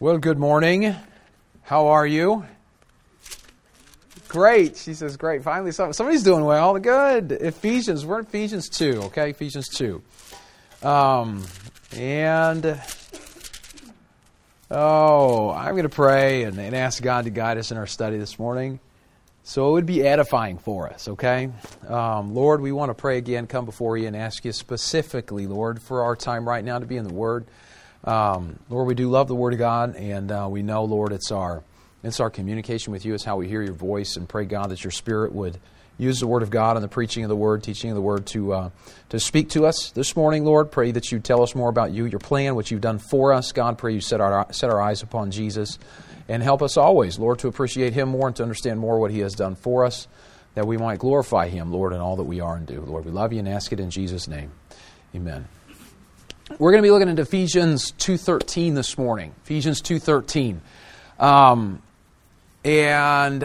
Well, good morning. How are you? Great. She says, great. Finally, somebody's doing well. Good. Ephesians. We're in Ephesians 2, okay? Ephesians 2. I'm going to pray and ask God to guide us in our study this morning. So it would be edifying for us, okay? Lord, we want to pray again, come before you and ask you specifically, Lord, for our time right now to be in the Word. Lord, we do love the Word of God, and we know, Lord, it's our communication with you. It's how we hear your voice, and pray, God, that your Spirit would use the Word of God and the preaching of the Word, teaching of the Word to speak to us this morning, Lord. Pray that you tell us more about you, your plan, what you've done for us. God, pray you set our eyes upon Jesus, and help us always, Lord, to appreciate Him more and to understand more what He has done for us, that we might glorify Him, Lord, in all that we are and do. Lord, we love you and ask it in Jesus' name. Amen. We're going to be looking at Ephesians 2:13 this morning. Ephesians 2:13. And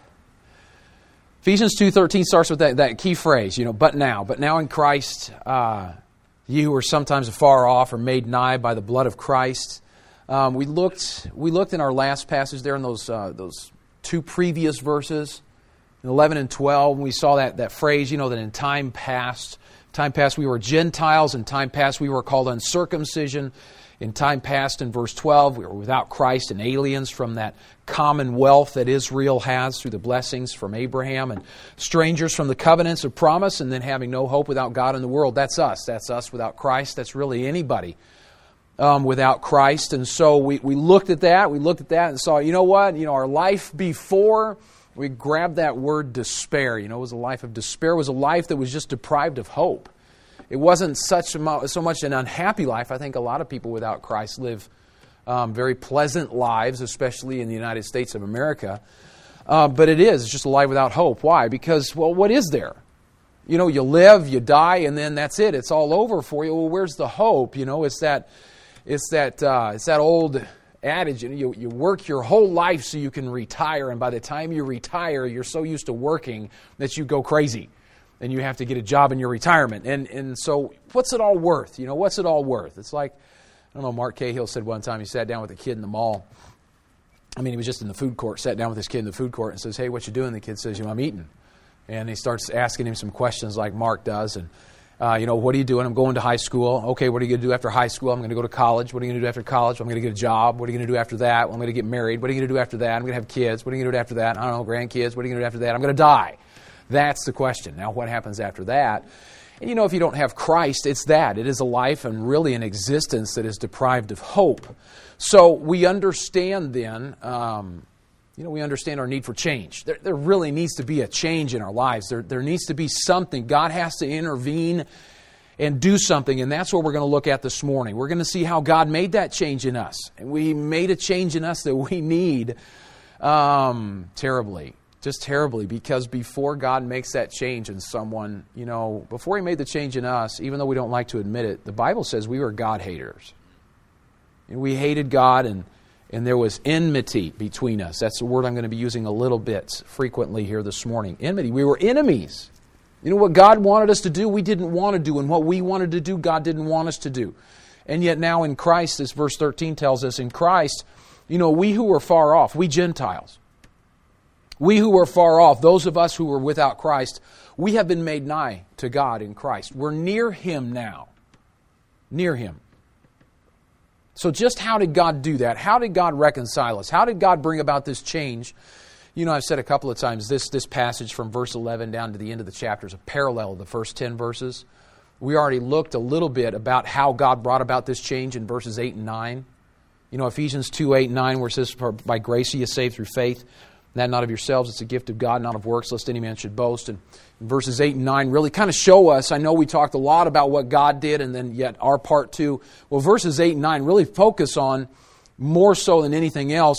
Ephesians 2:13 starts with that key phrase, but now in Christ, you who are sometimes afar off are made nigh by the blood of Christ. We looked in our last passage there in those two previous verses, 11 and 12, and we saw that phrase, that in time past we were Gentiles, in time past we were called uncircumcision. In time past, in verse 12, we were without Christ and aliens from that commonwealth that Israel has through the blessings from Abraham, and strangers from the covenants of promise, and then having no hope without God in the world. That's us. That's us without Christ. That's really anybody without Christ. And so we looked at that. We looked at that and saw, our life before, we grabbed that word despair. It was a life of despair. It was a life that was just deprived of hope. It wasn't so much an unhappy life. I think a lot of people without Christ live very pleasant lives, especially in the United States of America. But it's just a life without hope. Why? Because, what is there? You live, you die, and then that's it. It's all over for you. Well, where's the hope? It's that old adage. You work your whole life so you can retire, and by the time you retire, you're so used to working that you go crazy. And you have to get a job in your retirement. And so what's it all worth? What's it all worth? It's like, I don't know, Mark Cahill said one time he sat down with a kid in the mall. He was just in the food court, sat down with this kid in the food court and says, hey, what you doing? The kid says, I'm eating. And he starts asking him some questions like Mark does. And, what are you doing? I'm going to high school. Okay, what are you going to do after high school? I'm going to go to college. What are you going to do after college? I'm going to get a job. What are you going to do after that? Well, I'm going to get married. What are you going to do after that? I'm going to have kids. What are you going to do after that? I don't know, grandkids. What are you going to do after that? I'm going to die. That's the question. Now, what happens after that? And if you don't have Christ, it's that. It is a life and really an existence that is deprived of hope. So we understand then, we understand our need for change. There really needs to be a change in our lives. There needs to be something. God has to intervene and do something, and that's what we're going to look at this morning. We're going to see how God made that change in us. And we made a change in us that we need terribly. Just terribly, because before God makes that change in someone, before He made the change in us, even though we don't like to admit it, the Bible says we were God haters. And we hated God, and there was enmity between us. That's the word I'm going to be using a little bit frequently here this morning. Enmity. We were enemies. What God wanted us to do, we didn't want to do. And what we wanted to do, God didn't want us to do. And yet now in Christ, as verse 13 tells us, in Christ, we who were far off, we Gentiles, we who were far off, those of us who were without Christ, we have been made nigh to God in Christ. We're near Him now. Near Him. So just how did God do that? How did God reconcile us? How did God bring about this change? I've said a couple of times, this passage from verse 11 down to the end of the chapter is a parallel of the first 10 verses. We already looked a little bit about how God brought about this change in verses 8 and 9. Ephesians 2, 8 and 9, where it says, "For by grace ye are saved through faith, that not of yourselves, it's a gift of God, not of works, lest any man should boast." And verses 8 and 9 really kind of show us, I know we talked a lot about what God did and then yet our part too. Well, verses 8 and 9 really focus on, more so than anything else,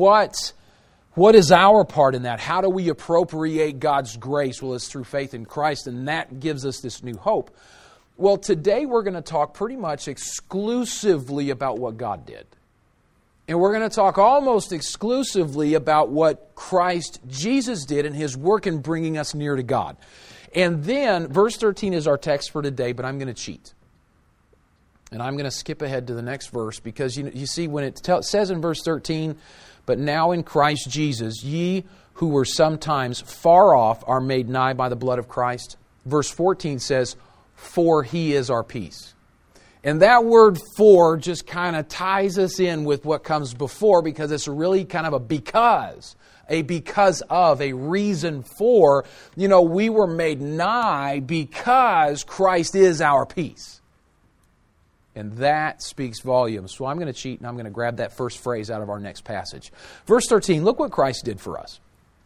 what is our part in that? How do we appropriate God's grace? Well, it's through faith in Christ, and that gives us this new hope. Well, today we're going to talk pretty much exclusively about what God did. And we're going to talk almost exclusively about what Christ Jesus did in His work in bringing us near to God. And then, verse 13 is our text for today, but I'm going to cheat. And I'm going to skip ahead to the next verse because you see when it says in verse 13, but now in Christ Jesus, ye who were sometimes far off are made nigh by the blood of Christ. Verse 14 says, for He is our peace. And that word for just kind of ties us in with what comes before because it's really kind of a because of, a reason for. We were made nigh because Christ is our peace. And that speaks volumes. So I'm going to cheat and I'm going to grab that first phrase out of our next passage. Verse 13, look what Christ did for us.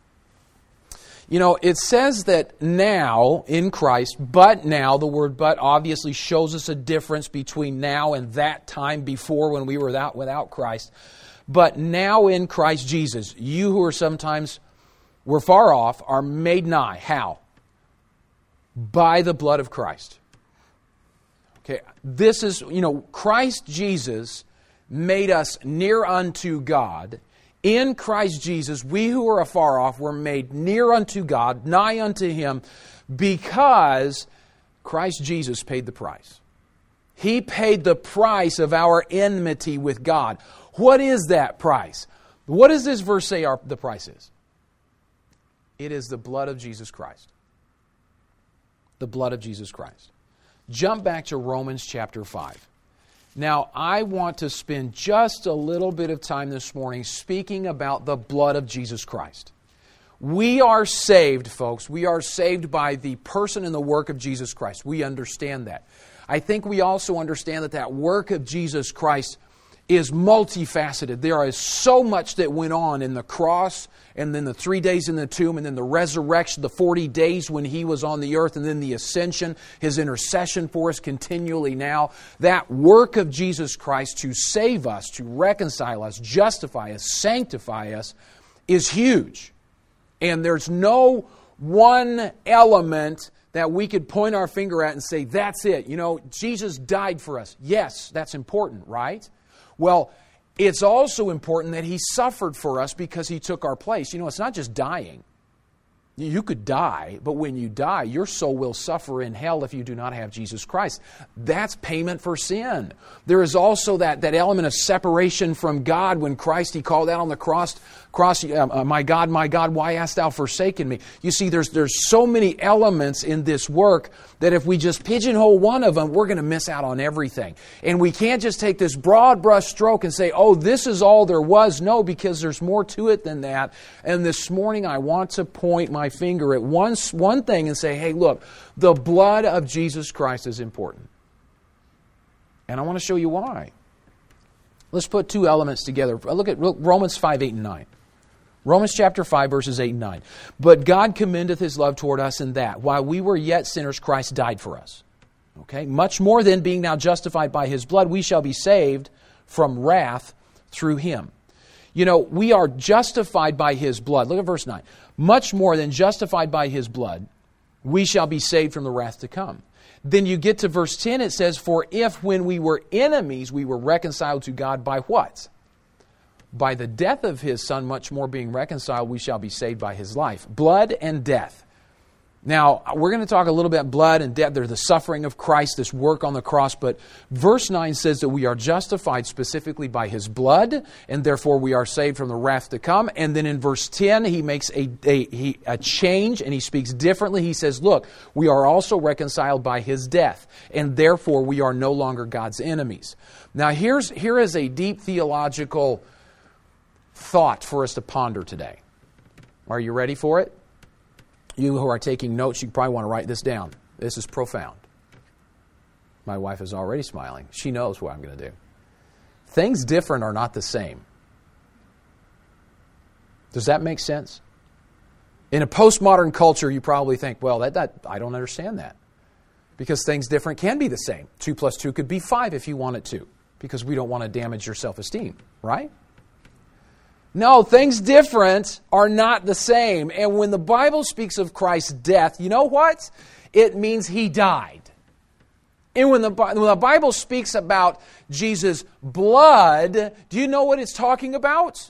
It says that now in Christ, but now, the word but obviously shows us a difference between now and that time before when we were without Christ. But now in Christ Jesus, you who are sometimes were far off are made nigh. How? By the blood of Christ. Okay, this is, Christ Jesus made us near unto God. In Christ Jesus, we who are afar off were made near unto God, nigh unto Him, because Christ Jesus paid the price. He paid the price of our enmity with God. What is that price? What does this verse say the price is? It is the blood of Jesus Christ. The blood of Jesus Christ. Jump back to Romans chapter 5. Now, I want to spend just a little bit of time this morning speaking about the blood of Jesus Christ. We are saved, folks. We are saved by the person and the work of Jesus Christ. We understand that. I think we also understand that work of Jesus Christ is multifaceted. There is so much that went on in the cross, and then the 3 days in the tomb, and then the resurrection, the 40 days when He was on the earth, and then the ascension, His intercession for us continually now. That work of Jesus Christ to save us, to reconcile us, justify us, sanctify us, is huge. And there's no one element that we could point our finger at and say, that's it. Jesus died for us. Yes, that's important, right? Well, it's also important that He suffered for us because He took our place. It's not just dying. You could die, but when you die, your soul will suffer in hell if you do not have Jesus Christ. That's payment for sin. There is also that element of separation from God when Christ, He called out on the cross, my God, why hast thou forsaken me? You see, there's so many elements in this work that if we just pigeonhole one of them, we're going to miss out on everything. And we can't just take this broad brush stroke and say, oh, this is all there was. No, because there's more to it than that. And this morning I want to point my finger at one thing and say, hey, look, the blood of Jesus Christ is important. And I want to show you why. Let's put two elements together. Look at Romans 5, 8, and 9. Romans chapter 5, verses 8 and 9. But God commendeth His love toward us in that, while we were yet sinners, Christ died for us. Okay? Much more than being now justified by His blood, we shall be saved from wrath through Him. We are justified by His blood. Look at verse 9. Much more than justified by His blood, we shall be saved from the wrath to come. Then you get to verse 10, it says, for if when we were enemies, we were reconciled to God by what? By the death of His Son, much more being reconciled, we shall be saved by His life. Blood and death. Now, we're going to talk a little bit about blood and death. There's the suffering of Christ, this work on the cross. But verse 9 says that we are justified specifically by His blood, and therefore we are saved from the wrath to come. And then in verse 10, He makes a change, and He speaks differently. He says, look, we are also reconciled by His death, and therefore we are no longer God's enemies. Now, here is a deep theological thought for us to ponder today. Are you ready for it? You who are taking notes, you probably want to write this down. This is profound. My wife is already smiling. She knows what I'm going to do. Things different are not the same. Does that make sense? In a postmodern culture, you probably think, well, that I don't understand that. Because things different can be the same. 2 plus 2 could be 5 if you want it to. Because we don't want to damage your self-esteem, right? No, things different are not the same. And when the Bible speaks of Christ's death, you know what? It means He died. And when the Bible speaks about Jesus' blood, do you know what it's talking about?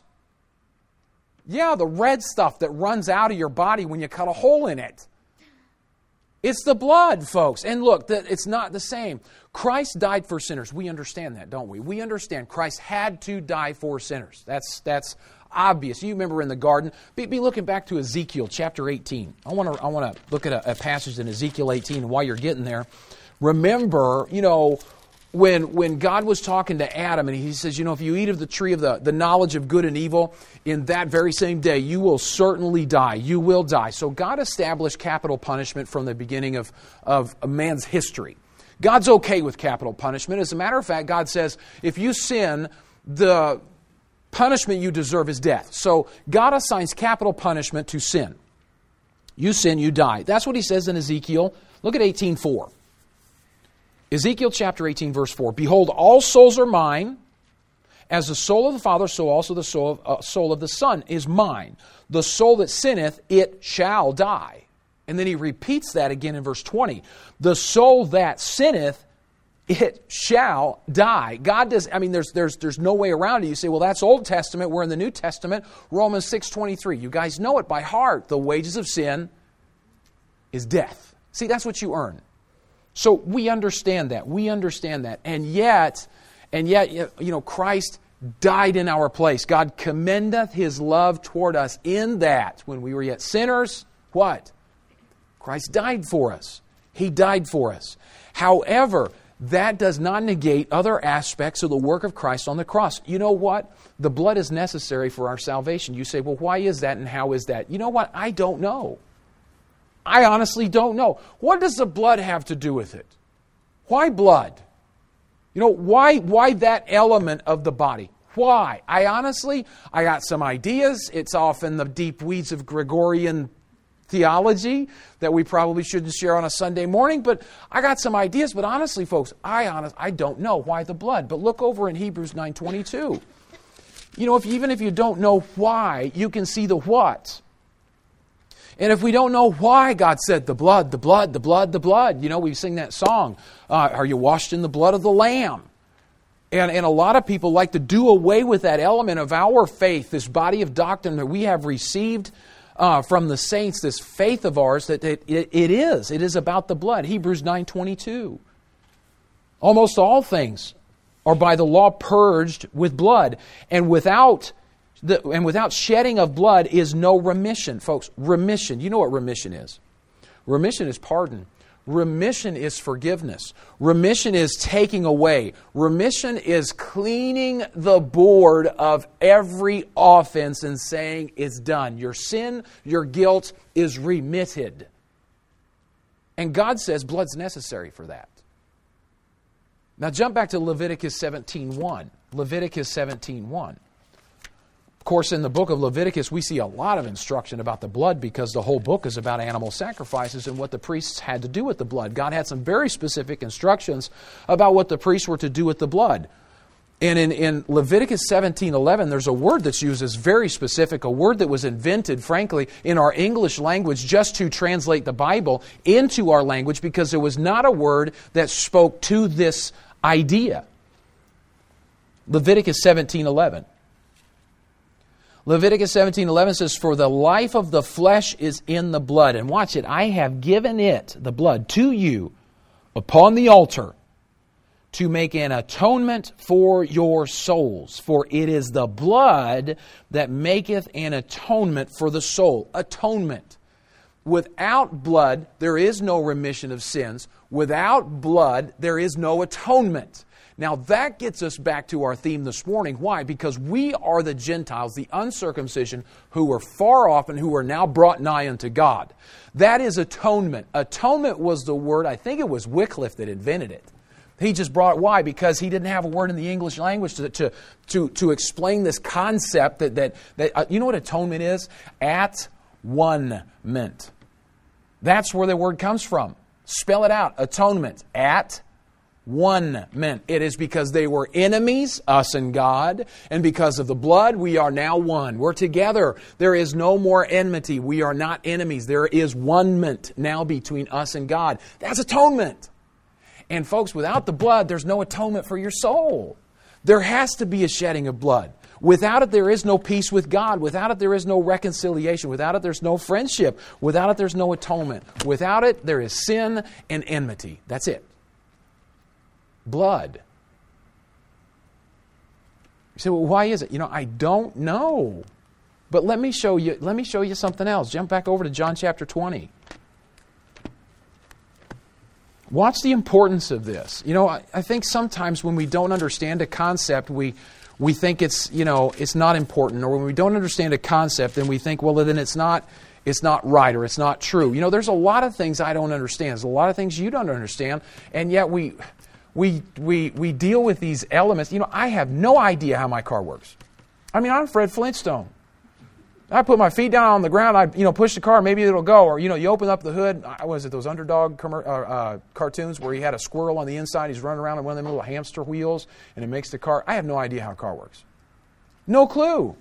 Yeah, the red stuff that runs out of your body when you cut a hole in it. It's the blood, folks. And look, it's not the same. Christ died for sinners. We understand that, don't we? We understand Christ had to die for sinners. That's obvious. You remember in the garden. Be looking back to Ezekiel chapter 18. I want to look at a passage in Ezekiel 18, and while you're getting there, remember, when God was talking to Adam, and he says, if you eat of the tree of the knowledge of good and evil, in that very same day, you will certainly die. You will die. So God established capital punishment from the beginning of a man's history. God's okay with capital punishment. As a matter of fact, God says, if you sin, the punishment you deserve is death. So God assigns capital punishment to sin. You sin, you die. That's what he says in Ezekiel. Look at 18:4. Ezekiel chapter 18, verse 4. Behold, all souls are mine. As the soul of the Father, so also the soul of the Son is mine. The soul that sinneth, it shall die. And then he repeats that again in verse 20. The soul that sinneth, it shall die. God does, there's no way around it. You say, well, that's Old Testament. We're in the New Testament. Romans 6:23. You guys know it by heart. The wages of sin is death. See, that's what you earn. So we understand that. We understand that. And yet, Christ died in our place. God commendeth His love toward us in that when we were yet sinners, what? Christ died for us. He died for us. However, that does not negate other aspects of the work of Christ on the cross. You know what? The blood is necessary for our salvation. You say, well, why is that and how is that? You know what? I don't know. I honestly don't know. What does the blood have to do with it? Why blood? Why that element of the body? Why? I got some ideas. It's off in the deep weeds of Gregorian theology that we probably shouldn't share on a Sunday morning, but I got some ideas. But honestly, folks, I don't know why the blood. But look over in Hebrews 9:22. Even if you don't know why, you can see the what. And if we don't know why God said the blood, the blood, the blood, the blood, we sing that song, are you washed in the blood of the Lamb? And a lot of people like to do away with that element of our faith, this body of doctrine that we have received from the saints, this faith of ours, that it is about the blood. Hebrews 9:22. Almost all things are by the law purged with blood, and without shedding of blood is no remission. Folks, remission, you know what remission is? Remission is pardon. Remission is forgiveness. Remission is taking away. Remission is cleaning the board of every offense and saying it's done. Your sin, your guilt is remitted. And God says blood's necessary for that. Now jump back to Leviticus 17:1. Leviticus 17:1. Of course, in the book of Leviticus, we see a lot of instruction about the blood because the whole book is about animal sacrifices and what the priests had to do with the blood. God had some very specific instructions about what the priests were to do with the blood. And in Leviticus 17:11, there's a word that's used as very specific, a word that was invented, frankly, in our English language just to translate the Bible into our language because it was not a word that spoke to this idea. Leviticus 17:11. Leviticus 17:11 says, for the life of the flesh is in the blood. And watch it. I have given it, the blood, to you upon the altar to make an atonement for your souls. For it is the blood that maketh an atonement for the soul. Atonement. Without blood, there is no remission of sins. Without blood, there is no atonement. Now that gets us back to our theme this morning. Why? Because we are the Gentiles, the uncircumcision, who were far off and who are now brought nigh unto God. That is atonement. Atonement was the word, I think it was Wycliffe that invented it. He just brought it. Why? Because he didn't have a word in the English language to explain this concept that you know what atonement is? At one meant. That's where the word comes from. Spell it out. Atonement. At one meant. It is because they were enemies, us and God, and because of the blood, we are now one. We're together. There is no more enmity. We are not enemies. There is one meant now between us and God. That's atonement. And folks, without the blood, there's no atonement for your soul. There has to be a shedding of blood. Without it, there is no peace with God. Without it, there is no reconciliation. Without it, there's no friendship. Without it, there's no atonement. Without it, there is sin and enmity. That's it. Blood. You say, well, why is it? I don't know. But let me show you something else. Jump back over to John chapter 20. Watch the importance of this. I think sometimes when we don't understand a concept, we think it's not important. Or when we don't understand a concept, then we think, well, then it's not right or it's not true. There's a lot of things I don't understand. There's a lot of things you don't understand. And yet we deal with these elements. I have no idea how my car works. I'm Fred Flintstone. I put my feet down on the ground, I push the car, maybe it'll go. Or, you open up the hood, was it those Underdog cartoons where he had a squirrel on the inside, he's running around on one of them little hamster wheels, and it makes the car. I have no idea how a car works. No clue.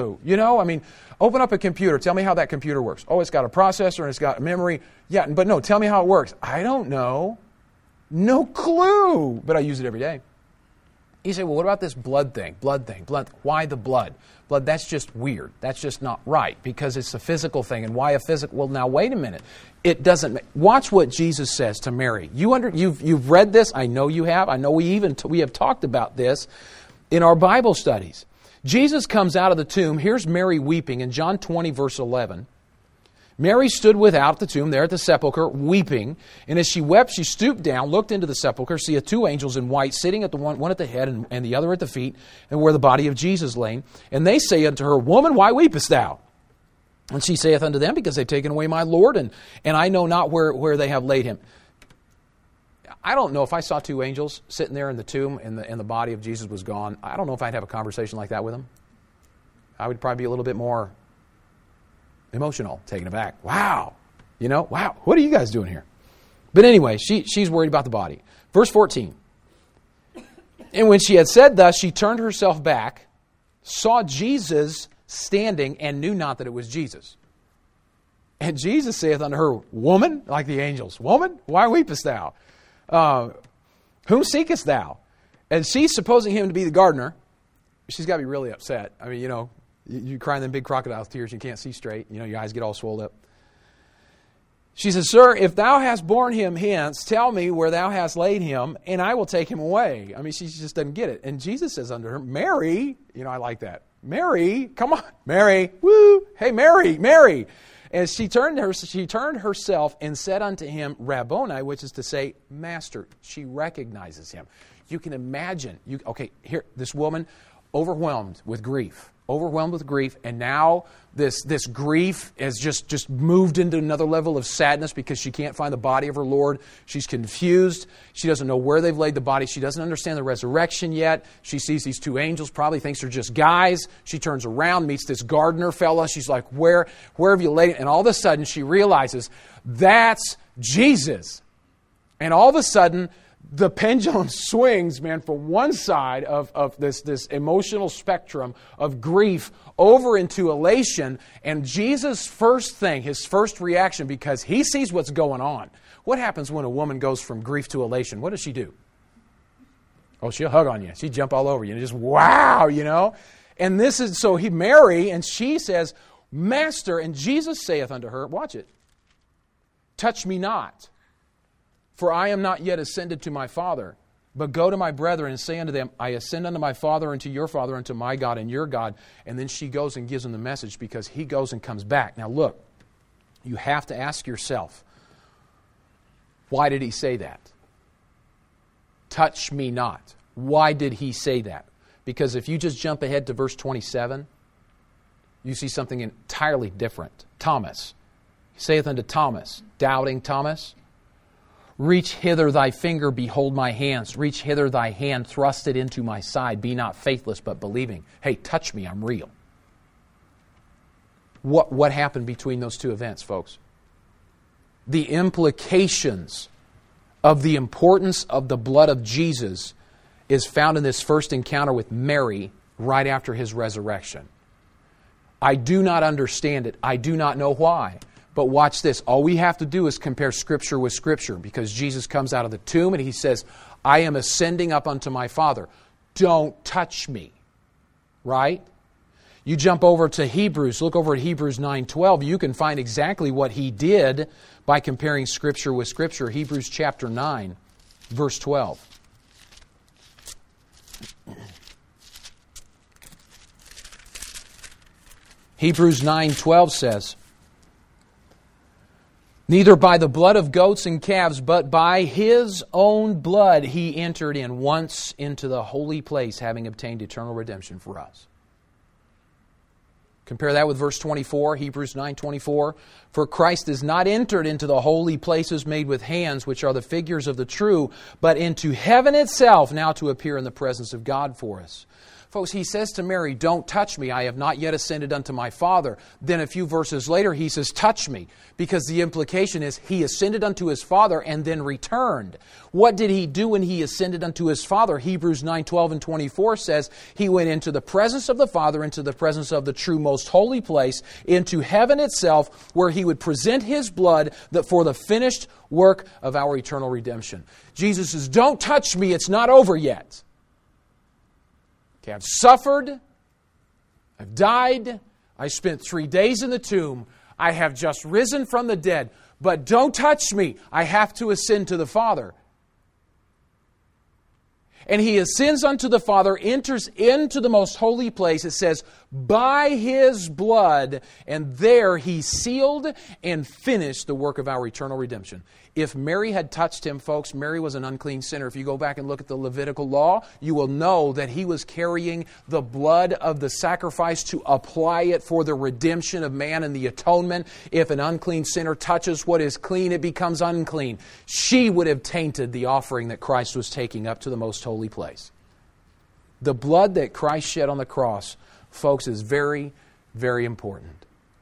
Open up a computer, tell me how that computer works. Oh, it's got a processor and it's got a memory. Yeah, but no, tell me how it works. I don't know. No clue. But I use it every day. You say, well, what about this blood thing? Blood. Why the blood? Blood, that's just weird. That's just not right because it's a physical thing. And why a physical? Well, now, wait a minute. It doesn't. Watch what Jesus says to Mary. You've read this. I know you have. I know we have talked about this in our Bible studies. Jesus comes out of the tomb. Here's Mary weeping in John 20, verse 11. Mary stood without the tomb, there at the sepulchre, weeping. And as she wept, she stooped down, looked into the sepulchre, seeth two angels in white, sitting at the one at the head and the other at the feet, and where the body of Jesus lay. And they say unto her, Woman, why weepest thou? And she saith unto them, Because they've taken away my Lord, and I know not where they have laid him. I don't know if I saw two angels sitting there in the tomb and the body of Jesus was gone. I don't know if I'd have a conversation like that with them. I would probably be a little bit more emotional, taken aback. Wow. Wow. What are you guys doing here? But anyway, she's worried about the body. Verse 14. And when she had said thus, she turned herself back, saw Jesus standing, and knew not that it was Jesus. And Jesus saith unto her, Woman, like the angels, Woman, why weepest thou? Whom seekest thou? And she, supposing him to be the gardener, she's got to be really upset. You crying them big crocodile tears, you can't see straight. Your eyes get all swelled up. She says, Sir, if thou hast borne him hence, tell me where thou hast laid him, and I will take him away. She just doesn't get it. And Jesus says unto her, Mary, I like that. Mary, come on, Mary, woo, hey, Mary. And she turned herself and said unto him, Rabboni, which is to say, Master. She recognizes him. You can imagine, here, this woman, overwhelmed with grief, and now this grief has just moved into another level of sadness because she can't find the body of her Lord. She's confused. She doesn't know where they've laid the body. She doesn't understand the resurrection yet. She sees these two angels, probably thinks they're just guys. She turns around, meets this gardener fella. She's like, where have you laid it? And all of a sudden she realizes that's Jesus. And all of a sudden, the pendulum swings, man, from one side of this emotional spectrum of grief over into elation. And Jesus' first thing, his first reaction, because he sees what's going on. What happens when a woman goes from grief to elation? What does she do? Oh, she'll hug on you. She'll jump all over you. And just, wow, And this is, so Mary, and she says, Master, and Jesus saith unto her, watch it, touch me not. For I am not yet ascended to my Father, but go to my brethren and say unto them, I ascend unto my Father and to your Father and to my God and your God. And then she goes and gives them the message because he goes and comes back. Now look, you have to ask yourself, why did he say that? Touch me not. Why did he say that? Because if you just jump ahead to verse 27, you see something entirely different. Thomas, he saith unto Thomas, doubting Thomas, reach hither thy finger, behold my hands. Reach hither thy hand, thrust it into my side. Be not faithless, but believing. Hey, touch me, I'm real. What happened between those two events, folks? The implications of the importance of the blood of Jesus is found in this first encounter with Mary right after his resurrection. I do not understand it. I do not know why. But watch this. All we have to do is compare Scripture with Scripture because Jesus comes out of the tomb and he says, I am ascending up unto my Father. Don't touch me. Right? You jump over to Hebrews, look over at Hebrews 9:12. You can find exactly what He did by comparing Scripture with Scripture. Hebrews chapter 9, verse 12. Hebrews 9:12 says, "Neither by the blood of goats and calves, but by His own blood He entered in once into the holy place, having obtained eternal redemption for us." Compare that with verse 24, Hebrews 9:24. "For Christ is not entered into the holy places made with hands, which are the figures of the true, but into heaven itself, now to appear in the presence of God for us." Folks, He says to Mary, "Don't touch me, I have not yet ascended unto my Father." Then a few verses later He says, "Touch me," because the implication is He ascended unto His Father and then returned. What did He do when He ascended unto His Father? Hebrews 9:12 and 24 says, He went into the presence of the Father, into the presence of the true most holy place, into heaven itself, where He would present His blood for the finished work of our eternal redemption. Jesus says, "Don't touch me, it's not over yet. Okay, I've suffered, I've died, I spent 3 days in the tomb, I have just risen from the dead, but don't touch me, I have to ascend to the Father." And He ascends unto the Father, enters into the most holy place, it says, by His blood, and there He sealed and finished the work of our eternal redemption. If Mary had touched Him, folks, Mary was an unclean sinner. If you go back and look at the Levitical law, you will know that He was carrying the blood of the sacrifice to apply it for the redemption of man and the atonement. If an unclean sinner touches what is clean, it becomes unclean. She would have tainted the offering that Christ was taking up to the most holy place. The blood that Christ shed on the cross, folks, is very, very important.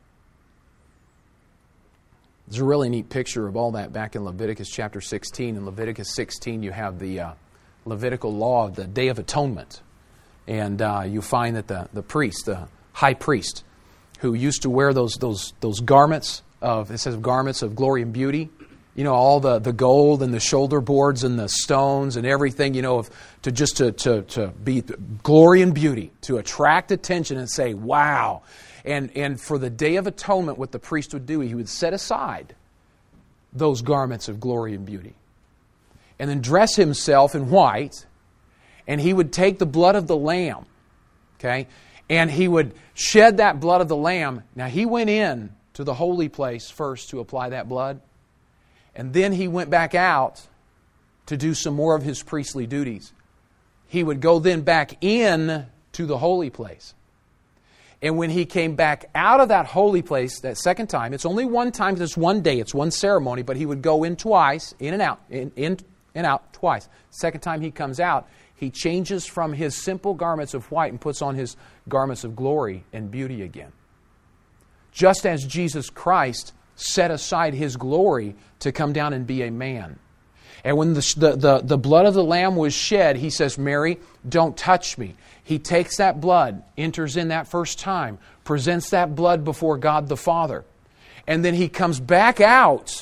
There's a really neat picture of all that back in Leviticus chapter 16. In Leviticus 16, you have the Levitical law of the Day of Atonement. And you find that the priest, the high priest, who used to wear those garments of, it says garments of glory and beauty, you know, all the gold and the shoulder boards and the stones and everything, you know, to be glory and beauty, to attract attention and say, wow. And for the Day of Atonement, what the priest would do, he would set aside those garments of glory and beauty and then dress himself in white, and he would take the blood of the lamb, okay, and he would shed that blood of the lamb. Now, he went in to the holy place first to apply that blood, and then he went back out to do some more of his priestly duties. He would go then back in to the holy place. And when he came back out of that holy place that second time, it's only one time, it's one day, it's one ceremony, but he would go in twice, in and out twice. Second time he comes out, he changes from his simple garments of white and puts on his garments of glory and beauty again. Just as Jesus Christ set aside His glory to come down and be a man. And when the blood of the Lamb was shed, He says, Mary, don't touch me. He takes that blood, enters in that first time, presents that blood before God the Father. And then He comes back out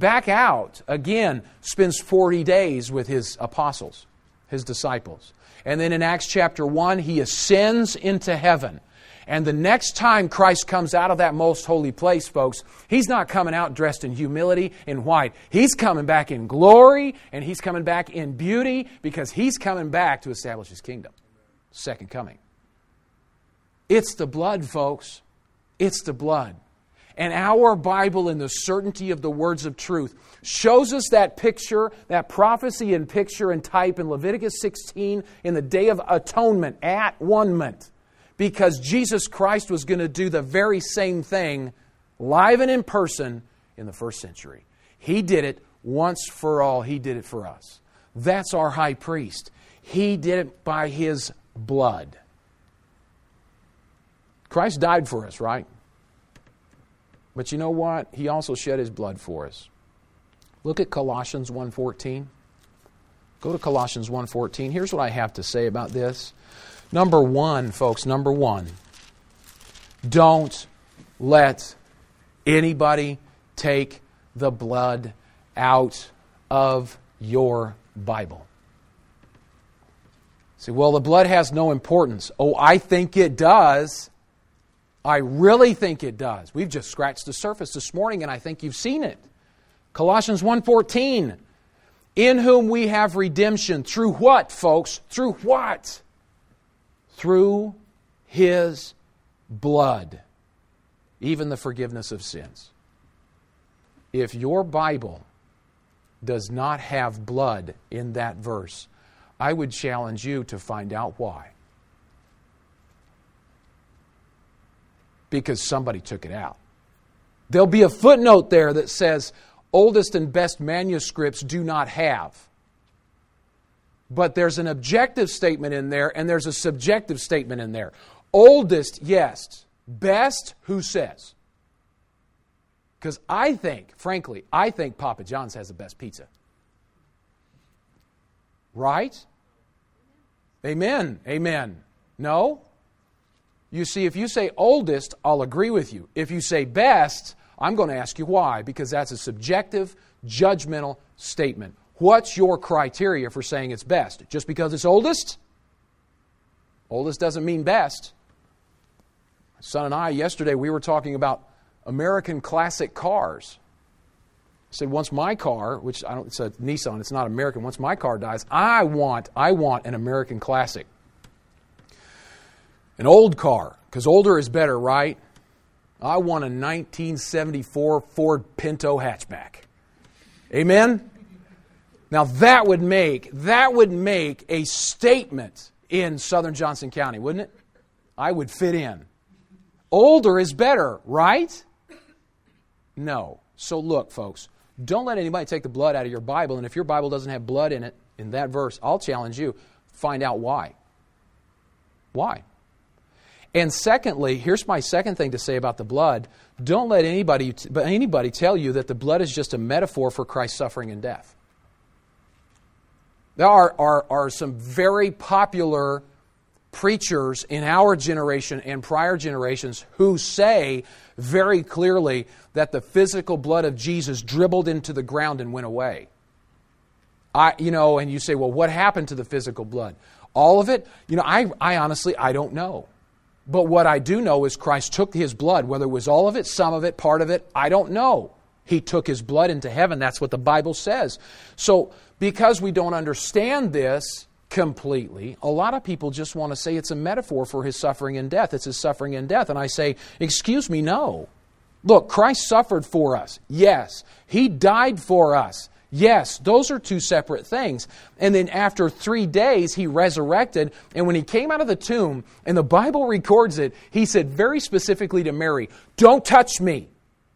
again, spends 40 days with His apostles, His disciples. And then in Acts chapter 1, He ascends into heaven. And the next time Christ comes out of that most holy place, folks, He's not coming out dressed in humility in white. He's coming back in glory, and He's coming back in beauty, because He's coming back to establish His kingdom. Second coming. It's the blood, folks. It's the blood. And our Bible, in the certainty of the words of truth, shows us that picture, that prophecy and picture and type in Leviticus 16 in the Day of Atonement, at one-ment. Because Jesus Christ was going to do the very same thing live and in person in the first century. He did it once for all. He did it for us. That's our high priest. He did it by His blood. Christ died for us, right? But you know what? He also shed His blood for us. Look at Colossians 1:14. Go to Colossians 1:14. Here's what I have to say about this. Number one, folks, number one, don't let anybody take the blood out of your Bible. Say, well, the blood has no importance. Oh, I think it does. I really think it does. We've just scratched the surface this morning, and I think you've seen it. Colossians 1:14, in whom we have redemption. Through what, folks? Through what? Through His blood, even the forgiveness of sins. If your Bible does not have blood in that verse, I would challenge you to find out why. Because somebody took it out. There'll be a footnote there that says, oldest and best manuscripts do not have. But there's an objective statement in there, and there's a subjective statement in there. Oldest, yes. Best, who says? Because I think Papa John's has the best pizza. Right? Amen. Amen. No? You see, if you say oldest, I'll agree with you. If you say best, I'm going to ask you why, because that's a subjective, judgmental statement. What's your criteria for saying it's best? Just because it's oldest? Oldest doesn't mean best. My son and I, yesterday, we were talking about American classic cars. I said, once my car, it's a Nissan, it's not American, once my car dies, I want an American classic. An old car, because older is better, right? I want a 1974 Ford Pinto hatchback. Amen? Now that would make a statement in southern Johnson County, wouldn't it? I would fit in. Older is better, right? No. So look, folks, don't let anybody take the blood out of your Bible, and if your Bible doesn't have blood in it, in that verse, I'll challenge you, find out why. Why? And secondly, here's my second thing to say about the blood. Don't let anybody tell you that the blood is just a metaphor for Christ's suffering and death. There are some very popular preachers in our generation and prior generations who say very clearly that the physical blood of Jesus dribbled into the ground and went away. And you say, well, what happened to the physical blood? All of it? I honestly, I don't know. But what I do know is Christ took His blood, whether it was all of it, some of it, part of it, I don't know. He took His blood into heaven. That's what the Bible says. So, because we don't understand this completely, a lot of people just want to say it's a metaphor for His suffering and death. It's His suffering and death. And I say, excuse me, no. Look, Christ suffered for us. Yes. He died for us. Yes, those are two separate things. And then after 3 days, He resurrected. And when He came out of the tomb, and the Bible records it, He said very specifically to Mary, don't touch me.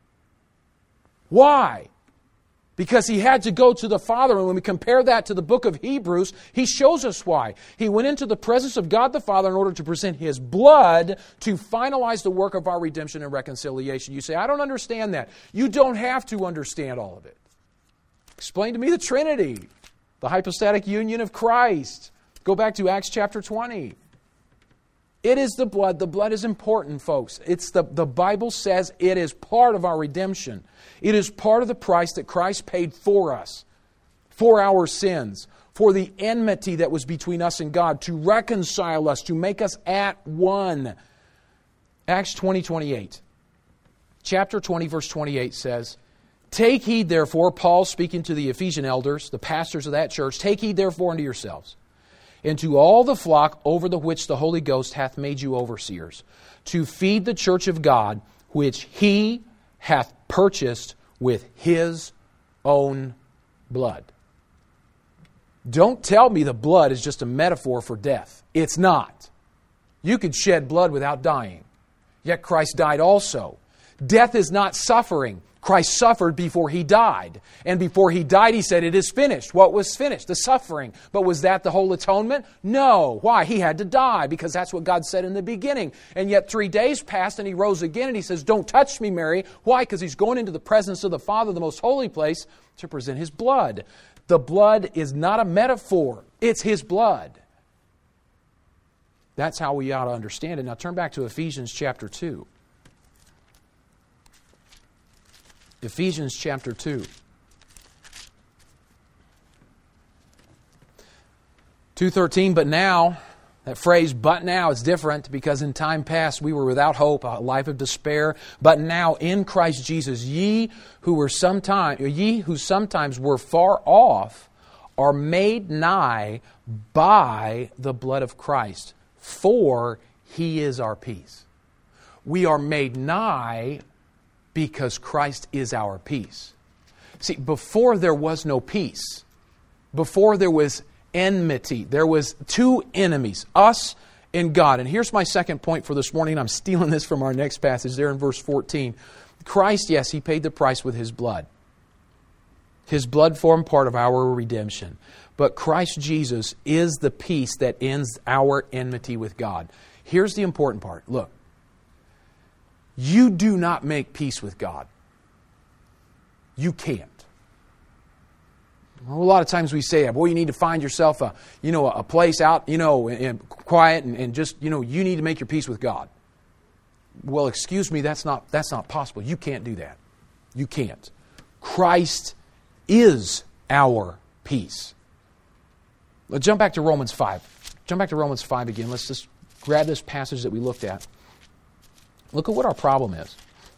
Why? Because He had to go to the Father. And when we compare that to the book of Hebrews, He shows us why. He went into the presence of God the Father in order to present His blood to finalize the work of our redemption and reconciliation. You say, I don't understand that. You don't have to understand all of it. Explain to me the Trinity, the hypostatic union of Christ. Go back to Acts chapter 20. It is the blood. The blood is important, folks. The Bible says it is part of our redemption. It is part of the price that Christ paid for us, for our sins, for the enmity that was between us and God, to reconcile us, to make us at one. Acts 20:28. Chapter 20, verse 28 says, take heed, therefore, Paul speaking to the Ephesian elders, the pastors of that church, take heed, therefore, unto yourselves, and to all the flock over the which the Holy Ghost hath made you overseers, to feed the church of God, which He hath purchased with His own blood. Don't tell me the blood is just a metaphor for death. It's not. You could shed blood without dying. Yet Christ died also. Death is not suffering. Christ suffered before He died. And before He died, He said, it is finished. What was finished? The suffering. But was that the whole atonement? No. Why? He had to die, because that's what God said in the beginning. And yet 3 days passed and He rose again, and He says, don't touch me, Mary. Why? Because He's going into the presence of the Father, the most holy place, to present His blood. The blood is not a metaphor. It's His blood. That's how we ought to understand it. Now turn back to Ephesians chapter 2. Ephesians chapter 2. 2:13, but now, That phrase, but now, is different because in time past we were without hope, a life of despair. But now in Christ Jesus, ye who sometimes were far off are made nigh by the blood of Christ, for He is our peace. We are made nigh because Christ is our peace. See, before there was no peace, before there was enmity, there was two enemies, us and God. And here's my second point for this morning. I'm stealing this from our next passage there in verse 14. Christ, yes, He paid the price with His blood. His blood formed part of our redemption. But Christ Jesus is the peace that ends our enmity with God. Here's the important part. Look, you do not make peace with God. You can't. A lot of times we say, boy, you need to find yourself a place out, and quiet and just, you need to make your peace with God. Well, excuse me, that's not possible. You can't do that. You can't. Christ is our peace. Let's jump back to Romans 5. Jump back to Romans 5 again. Let's just grab this passage that we looked at. Look at what our problem is.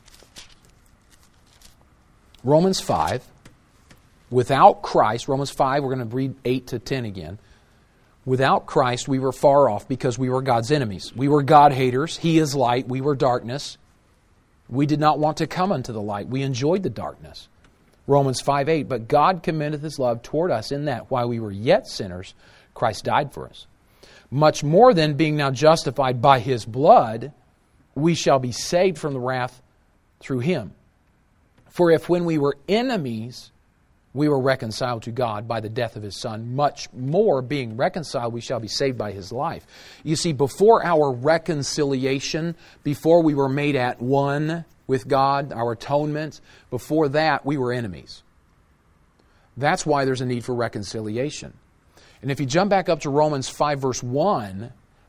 Romans 5. Without Christ, Romans 5, we're going to read 8 to 10 again. Without Christ, we were far off because we were God's enemies. We were God haters. He is light. We were darkness. We did not want to come unto the light. We enjoyed the darkness. Romans 5:8, but God commendeth His love toward us in that while we were yet sinners, Christ died for us. Much more than being now justified by His blood, we shall be saved from the wrath through Him. For if when we were enemies, we were reconciled to God by the death of His Son, much more being reconciled, we shall be saved by His life. You see, before our reconciliation, before we were made at one with God, our atonement, before that we were enemies. That's why there's a need for reconciliation. And if you jump back up to Romans 5 verse 1,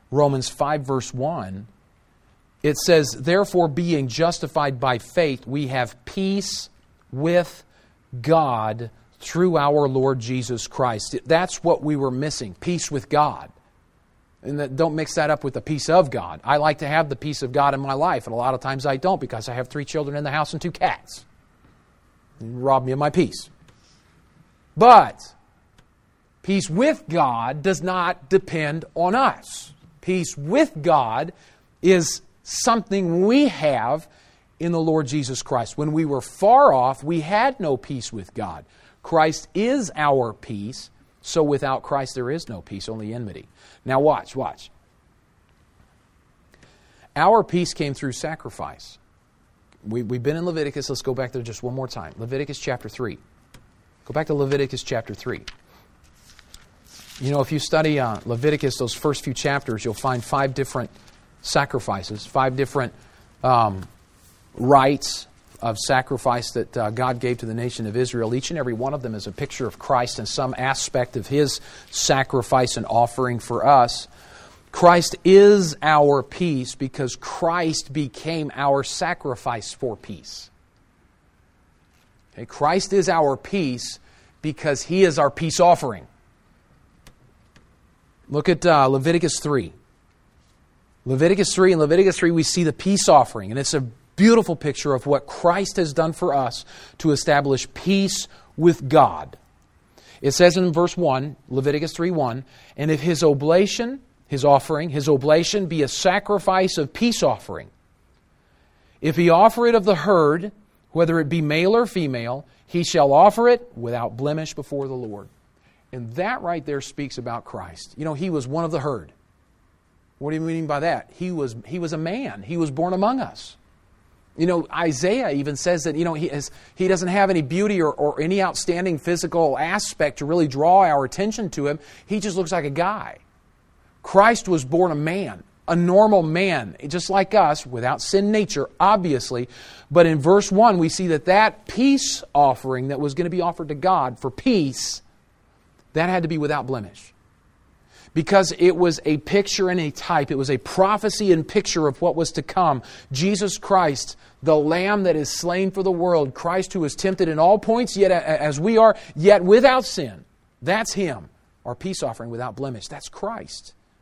it says, therefore being justified by faith, we have peace with God through our Lord Jesus Christ. That's what we were missing, peace with God. And don't mix that up with the peace of God. I like to have the peace of God in my life, and a lot of times I don't because I have 3 children in the house and 2 cats. You rob me of my peace. But peace with God does not depend on us. Peace with God is something we have in the Lord Jesus Christ. When we were far off, we had no peace with God. Christ is our peace, so without Christ there is no peace, only enmity. Now watch. Our peace came through sacrifice. We've been in Leviticus. Let's go back there just one more time. Leviticus chapter 3. Go back to Leviticus chapter 3. If you study Leviticus, those first few chapters, you'll find 5 different sacrifices, 5 different rites of sacrifice that God gave to the nation of Israel. Each and every one of them is a picture of Christ and some aspect of His sacrifice and offering for us. Christ is our peace because Christ became our sacrifice for peace. Okay, Christ is our peace because He is our peace offering. Look at Leviticus 3. Leviticus 3, in Leviticus 3 we see the peace offering, and it's a beautiful picture of what Christ has done for us to establish peace with God. It says in verse 1, Leviticus 3:1, and if his oblation, his oblation be a sacrifice of peace offering, if he offer it of the herd, whether it be male or female, he shall offer it without blemish before the Lord. And that right there speaks about Christ. He was one of the herd. What do you mean by that? He was a man. He was born among us. Isaiah even says that, he doesn't have any beauty or any outstanding physical aspect to really draw our attention to Him. He just looks like a guy. Christ was born a man, a normal man, just like us, without sin nature, obviously. But in verse 1, we see that peace offering that was going to be offered to God for peace, that had to be without blemish. Because it was a picture and a type. It was a prophecy and picture of what was to come. Jesus Christ, the Lamb that is slain for the world. Christ who was tempted in all points, yet as we are, yet without sin. That's Him. Our peace offering without blemish. That's Christ.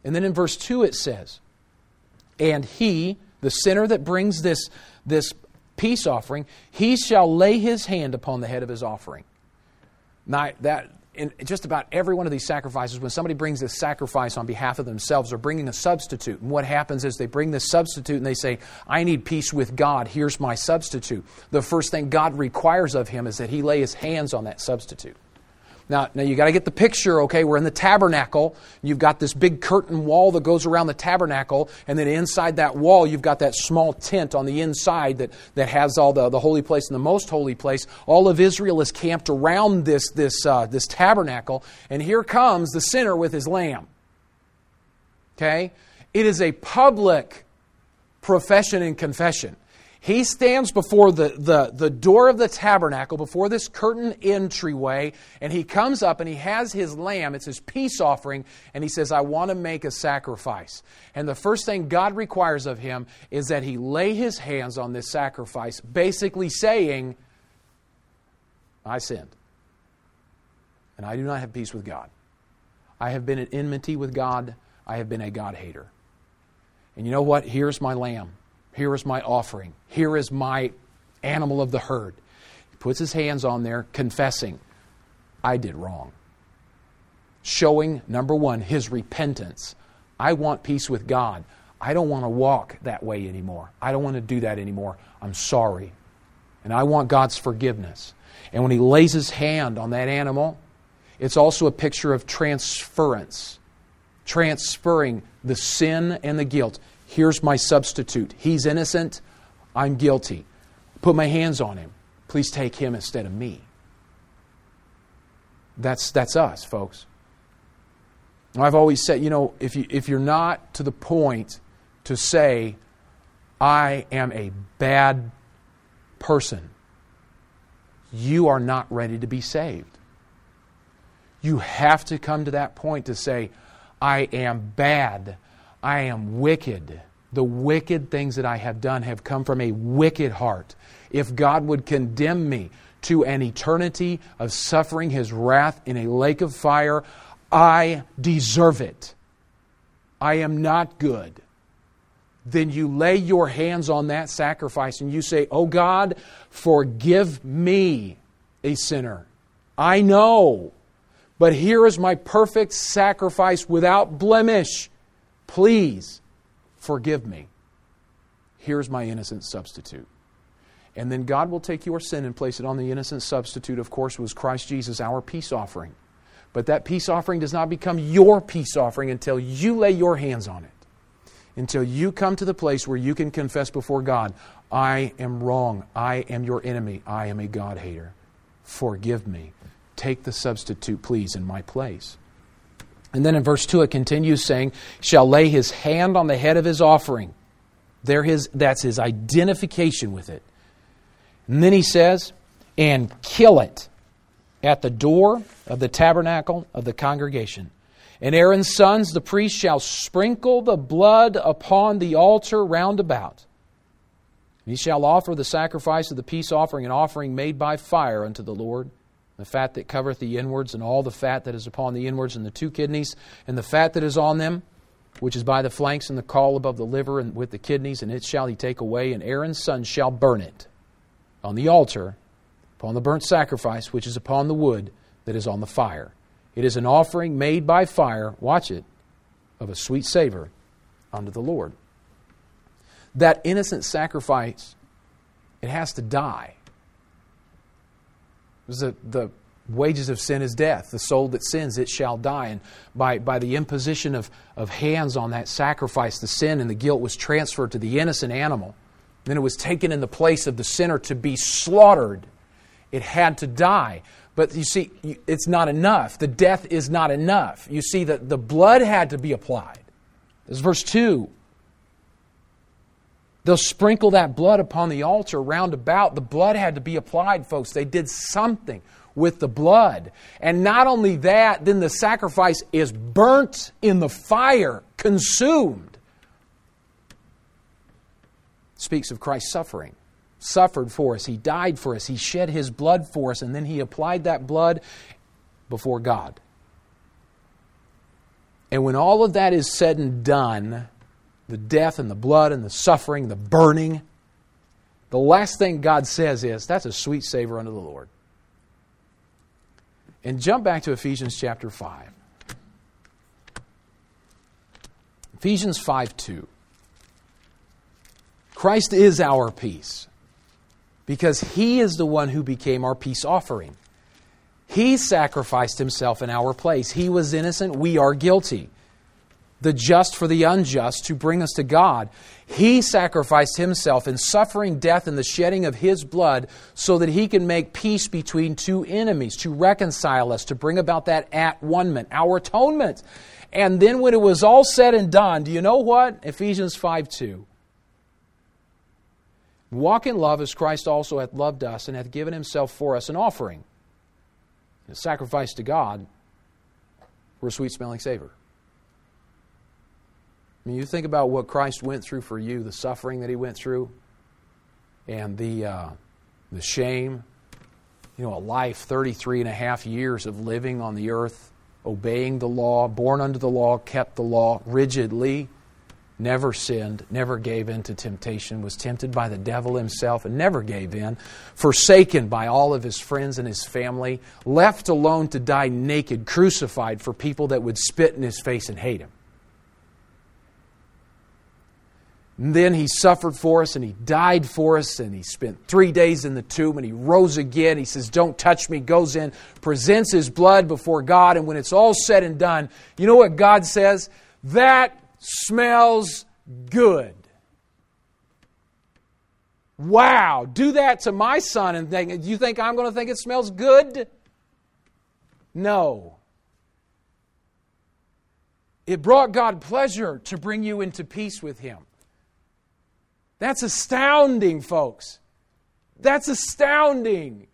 And then in verse 2 it says, and he, the sinner that brings this peace offering, he shall lay his hand upon the head of his offering. Now, that in just about every one of these sacrifices, when somebody brings this sacrifice on behalf of themselves, they're bringing a substitute. And what happens is they bring this substitute and they say, I need peace with God. Here's my substitute. The first thing God requires of him is that he lay his hands on that substitute. Now you got to get the picture, okay? We're in the tabernacle. You've got this big curtain wall that goes around the tabernacle, and then inside that wall, you've got that small tent on the inside that has all the holy place and the most holy place. All of Israel is camped around this tabernacle, and here comes the sinner with his lamb. Okay? It is a public profession and confession. He stands before the door of the tabernacle, before this curtain entryway, and he comes up and he has his lamb, it's his peace offering, and he says, I want to make a sacrifice. And the first thing God requires of him is that he lay his hands on this sacrifice, basically saying, I sinned, and I do not have peace with God. I have been in enmity with God. I have been a God-hater. And you know what? Here's my lamb. Here is my offering. Here is my animal of the herd. He puts his hands on there, confessing, I did wrong. Showing, number one, his repentance. I want peace with God. I don't want to walk that way anymore. I don't want to do that anymore. I'm sorry. And I want God's forgiveness. And when he lays his hand on that animal, it's also a picture of transference. Transferring the sin and the guilt. Here's my substitute. He's innocent. I'm guilty. Put my hands on him. Please take him instead of me. That's us, folks. I've always said, if you're not to the point to say, I am a bad person, you are not ready to be saved. You have to come to that point to say, I am bad. I am wicked. The wicked things that I have done have come from a wicked heart. If God would condemn me to an eternity of suffering His wrath in a lake of fire, I deserve it. I am not good. Then you lay your hands on that sacrifice and you say, oh God, forgive me, a sinner. I know, but here is my perfect sacrifice without blemish. Please forgive me. Here's my innocent substitute. And then God will take your sin and place it on the innocent substitute, of course, was Christ Jesus, our peace offering. But that peace offering does not become your peace offering until you lay your hands on it. Until you come to the place where you can confess before God, I am wrong. I am your enemy. I am a God-hater. Forgive me. Take the substitute, please, in my place. And then in verse 2 it continues saying, shall lay his hand on the head of his offering. That's his identification with it. And then he says, and kill it at the door of the tabernacle of the congregation. And Aaron's sons, the priests, shall sprinkle the blood upon the altar round about. He shall offer the sacrifice of the peace offering, an offering made by fire unto the Lord. The fat that covereth the inwards, and all the fat that is upon the inwards, and the two kidneys, and the fat that is on them, which is by the flanks, and the caul above the liver, and with the kidneys, and it shall he take away, and Aaron's sons shall burn it on the altar, upon the burnt sacrifice, which is upon the wood that is on the fire. It is an offering made by fire, watch it, of a sweet savor unto the Lord. That innocent sacrifice, it has to die. The wages of sin is death. The soul that sins, it shall die. And by the imposition of hands on that sacrifice, the sin and the guilt was transferred to the innocent animal. Then it was taken in the place of the sinner to be slaughtered. It had to die. But you see, it's not enough. The death is not enough. You see, that the blood had to be applied. This is verse 2. They'll sprinkle that blood upon the altar round about. The blood had to be applied, folks. They did something with the blood. And not only that, then the sacrifice is burnt in the fire, consumed. Speaks of Christ's suffering. Suffered for us. He died for us. He shed His blood for us. And then He applied that blood before God. And when all of that is said and done, the death and the blood and the suffering, the burning, the last thing God says is, that's a sweet savor unto the Lord. And jump back to Ephesians chapter 5. Ephesians 5:2. Christ is our peace because He is the one who became our peace offering. He sacrificed Himself in our place. He was innocent, we are guilty. The just for the unjust to bring us to God. He sacrificed Himself in suffering death and the shedding of His blood so that He can make peace between two enemies, to reconcile us, to bring about that at-one-ment, our atonement. And then when it was all said and done, do you know what? Ephesians 5:2. Walk in love as Christ also hath loved us and hath given Himself for us an offering, a sacrifice to God for a sweet-smelling savor. I mean, you think about what Christ went through for you, the suffering that He went through, and the shame. You know, a life, 33 and a half years of living on the earth, obeying the law, born under the law, kept the law rigidly, never sinned, never gave in to temptation, was tempted by the devil himself and never gave in, forsaken by all of his friends and his family, left alone to die naked, crucified for people that would spit in His face and hate Him. And then He suffered for us and He died for us and He spent 3 days in the tomb and He rose again. He says, don't touch me, goes in, presents His blood before God, and when it's all said and done, you know what God says? That smells good. Wow, do that to my son and think, you think I'm going to think it smells good? No. It brought God pleasure to bring you into peace with Him. That's astounding, folks. That's astounding.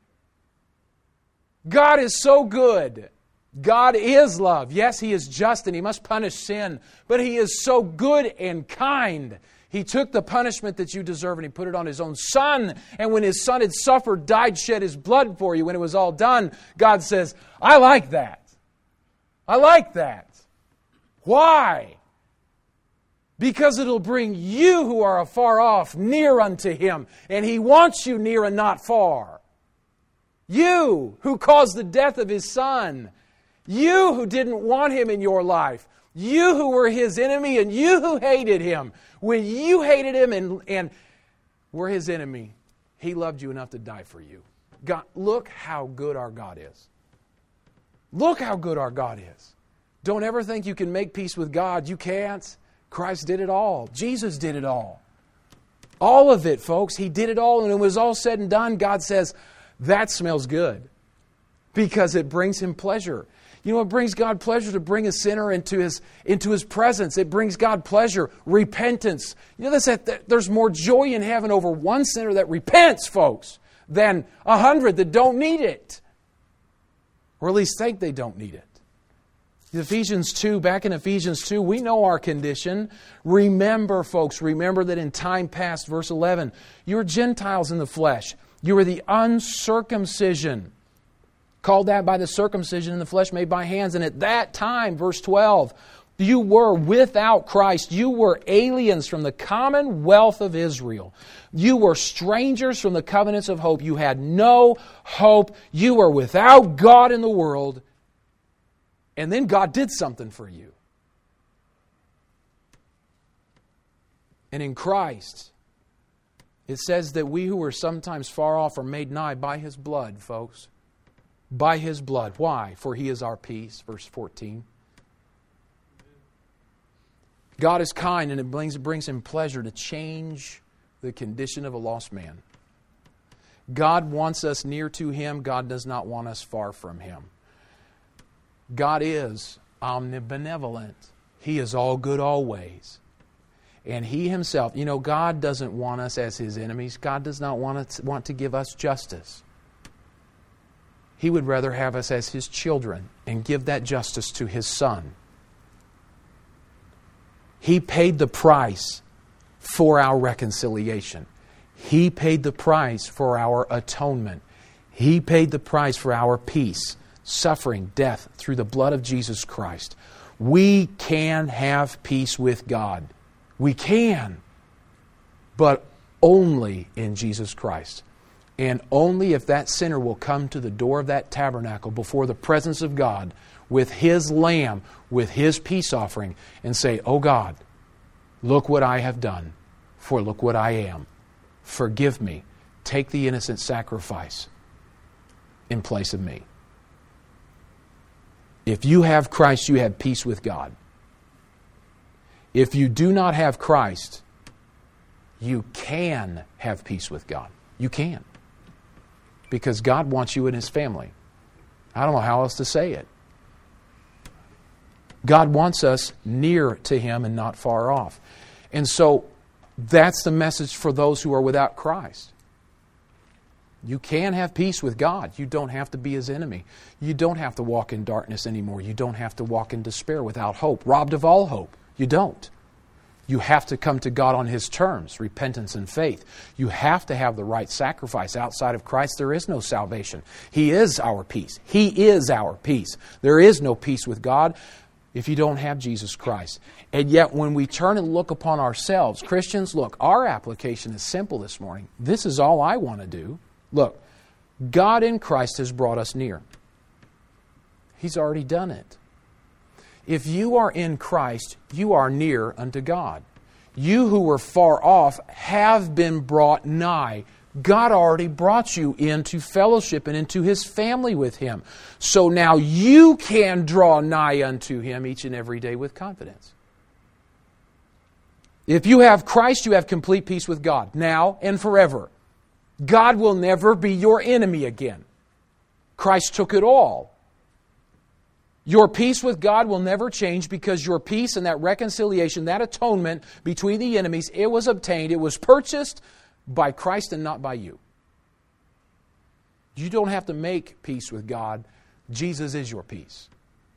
God is so good. God is love. Yes, He is just and He must punish sin, but He is so good and kind. He took the punishment that you deserve and He put it on His own Son. And when His Son had suffered, died, shed His blood for you, when it was all done, God says, I like that. I like that. Why? Because it'll bring you who are afar off near unto Him. And He wants you near and not far. You who caused the death of His Son. You who didn't want Him in your life. You who were His enemy and you who hated Him. When you hated Him and were His enemy, He loved you enough to die for you. God, look how good our God is. Look how good our God is. Don't ever think you can make peace with God. You can't. Christ did it all. Jesus did it all. All of it, folks. He did it all. And when it was all said and done, God says, that smells good. Because it brings Him pleasure. You know, it brings God pleasure to bring a sinner into His presence. It brings God pleasure, repentance. You know, there's more joy in heaven over one sinner that repents, folks, than 100 that don't need it. Or at least think they don't need it. Ephesians 2, back in Ephesians 2, we know our condition. Remember, folks, remember that in time past, verse 11, you were Gentiles in the flesh. You were the uncircumcision. Called that by the circumcision in the flesh made by hands. And at that time, verse 12, you were without Christ. You were aliens from the commonwealth of Israel. You were strangers from the covenants of hope. You had no hope. You were without God in the world. And then God did something for you. And in Christ, it says that we who were sometimes far off are made nigh by His blood, folks. By His blood. Why? For He is our peace. Verse 14. God is kind and it brings Him pleasure to change the condition of a lost man. God wants us near to Him. God does not want us far from Him. God is omnibenevolent. He is all good always. And He Himself, you know, God doesn't want us as His enemies. God does not want to give us justice. He would rather have us as His children and give that justice to His Son. He paid the price for our reconciliation. He paid the price for our atonement. He paid the price for our peace, suffering, death through the blood of Jesus Christ. We can have peace with God. We can. But only in Jesus Christ. And only if that sinner will come to the door of that tabernacle before the presence of God with his lamb, with his peace offering, and say, "Oh God, look what I have done, for look what I am. Forgive me. Take the innocent sacrifice in place of me." If you have Christ, you have peace with God. If you do not have Christ, you can have peace with God. You can. Because God wants you in His family. I don't know how else to say it. God wants us near to Him and not far off. And so that's the message for those who are without Christ. You can have peace with God. You don't have to be His enemy. You don't have to walk in darkness anymore. You don't have to walk in despair without hope, robbed of all hope. You don't. You have to come to God on His terms, repentance and faith. You have to have the right sacrifice. Outside of Christ, there is no salvation. He is our peace. He is our peace. There is no peace with God if you don't have Jesus Christ. And yet when we turn and look upon ourselves, Christians, look, our application is simple this morning. This is all I want to do. Look, God in Christ has brought us near. He's already done it. If you are in Christ, you are near unto God. You who were far off have been brought nigh. God already brought you into fellowship and into His family with Him. So now you can draw nigh unto Him each and every day with confidence. If you have Christ, you have complete peace with God, now and forever. God will never be your enemy again. Christ took it all. Your peace with God will never change because your peace and that reconciliation, that atonement between the enemies, it was obtained, it was purchased by Christ and not by you. You don't have to make peace with God. Jesus is your peace.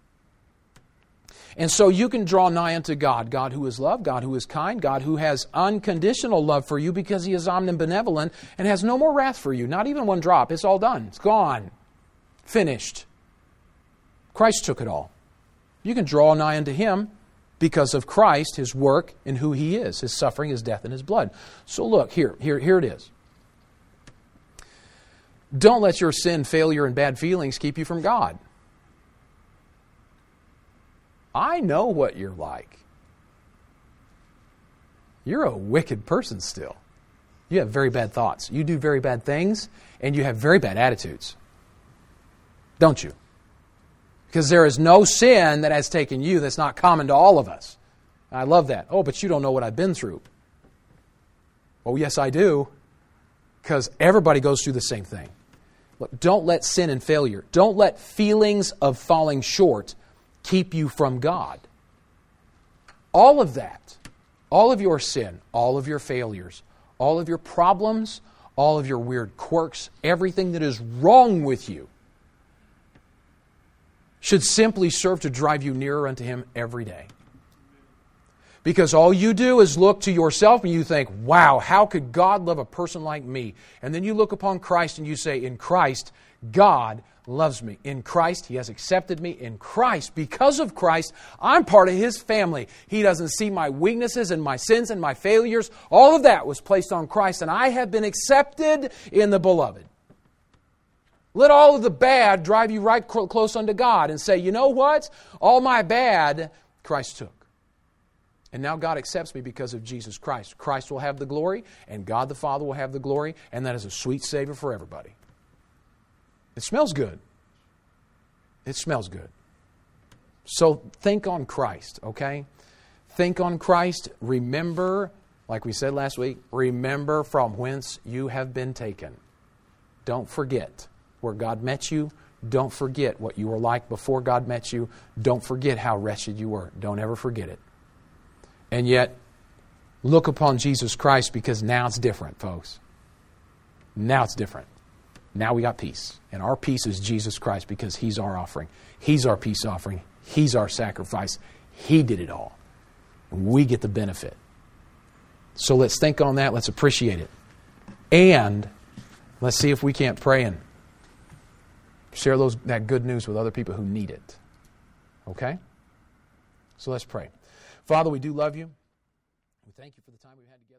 And so you can draw nigh unto God, God who is love, God who is kind, God who has unconditional love for you because He is omnibenevolent and has no more wrath for you. Not even one drop. It's all done. It's gone. Finished. Christ took it all. You can draw nigh unto Him because of Christ, His work, and who He is, His suffering, His death, and His blood. So look, here it is. Don't let your sin, failure, and bad feelings keep you from God. I know what you're like. You're a wicked person still. You have very bad thoughts. You do very bad things, and you have very bad attitudes. Don't you? Because there is no sin that has taken you that's not common to all of us. I love that. Oh, but you don't know what I've been through. Oh, yes, I do. Because everybody goes through the same thing. Look, don't let sin and failure, don't let feelings of falling short keep you from God. All of that, all of your sin, all of your failures, all of your problems, all of your weird quirks, everything that is wrong with you, should simply serve to drive you nearer unto Him every day. Because all you do is look to yourself and you think, wow, how could God love a person like me? And then you look upon Christ and you say, in Christ, God loves me. In Christ, He has accepted me. In Christ, because of Christ, I'm part of His family. He doesn't see my weaknesses and my sins and my failures. All of that was placed on Christ, and I have been accepted in the Beloved. Let all of the bad drive you right close unto God and say, you know what? All my bad, Christ took. And now God accepts me because of Jesus Christ. Christ will have the glory, and God the Father will have the glory, and that is a sweet Savior for everybody. It smells good. It smells good. So think on Christ, okay? Think on Christ. Remember, like we said last week, remember from whence you have been taken. Don't forget where God met you. Don't forget what you were like before God met you. Don't forget how wretched you were. Don't ever forget it. And yet, look upon Jesus Christ because now it's different, folks. Now it's different. Now we got peace. And our peace is Jesus Christ because He's our offering. He's our peace offering. He's our sacrifice. He did it all. We get the benefit. So let's think on that. Let's appreciate it. And let's see if we can't pray and share that good news with other people who need it. Okay? So let's pray. Father, we do love you. We thank you for the time we've had together.